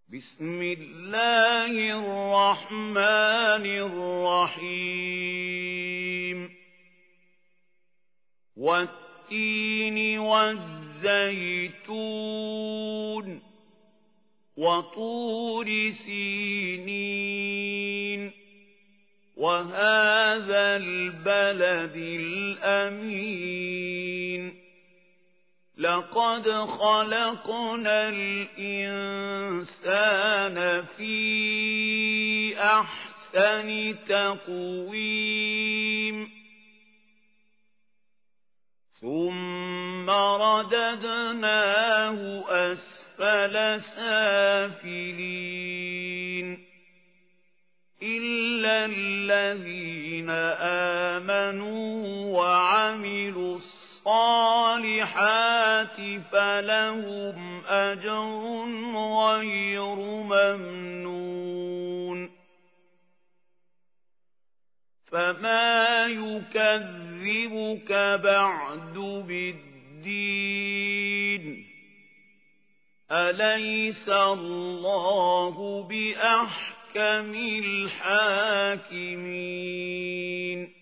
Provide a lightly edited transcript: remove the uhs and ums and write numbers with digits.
بسم الله الرحمن الرحيم والتين والزيتون وطور سينين وهذا البلد الأمين لقد خلقنا الإنسان في أحسن تقويم ثم رددناه أسفل سافلين إلا الذين آمنوا وعملوا الصالحات فلهم أجر غير ممنون فما يكذبك بعد بالدين أليس الله بأحكم الحاكمين